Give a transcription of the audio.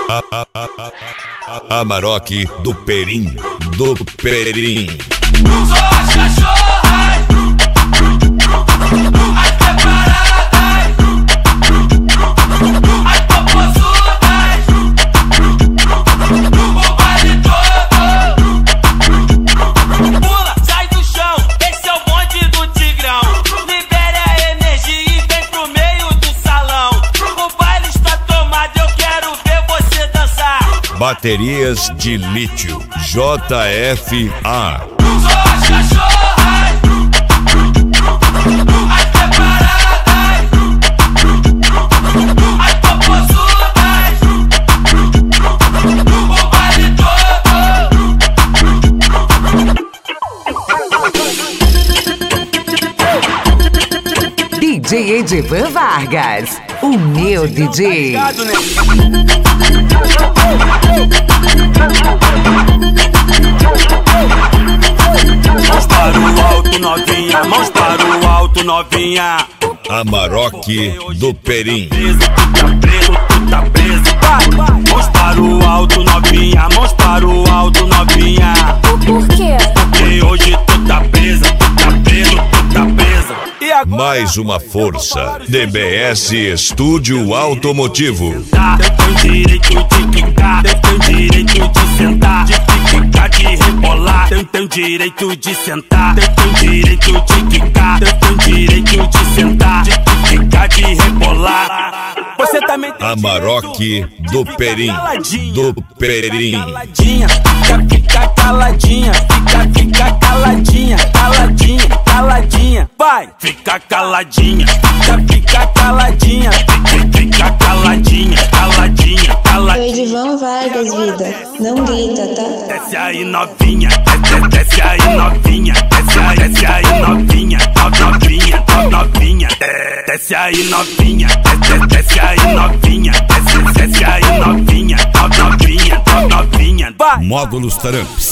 Amarok do Perim, do Perim. Não sou as cachorras, as preparadas, as popozudas, o baile todo. Pula, sai do chão, esse é o bonde do Tigrão. Libere a energia e vem pro meio do salão. O baile está tomado, eu quero ver você dançar. Baterias de lítio, JFA. Não sou as cachorras, as preparadas, as popozudas, o baile todo. DJ Edivan Vargas, o meu DJ. Mãos para o alto, novinha, mãos para o alto, novinha. Amarok do Perim. Tu tá preso, vai. Mãos para o alto, novinha, mãos para o alto, novinha. Por quê? Porque hoje tu tá presa, tu tá preso, tu tá presa. E agora? Mais uma força, DBS Estúdio Automotivo. Eu tenho direito de quicar, eu tenho direito de sentar, de ficar, de rebolar. Eu tenho direito de sentar, eu tenho direito de quicar, eu tenho direito de sentar, de ficar, de rebolar. Você também tem Amarok do Perim, do Perim. caladinha, fica caladinha, fica caladinha, caladinha, caladinha. Vai, fica caladinha, fica caladinha, fica caladinha, caladinha, caladinha. Oi, Edivan Vargas, vida. Não grita, tá? Desce aí novinha, desce aí novinha, desce aí novinha, novinha, novinha. Desce aí novinha, desce aí novinha, desce aí novinha, novinha, novinha. Vai. Módulos Tramps.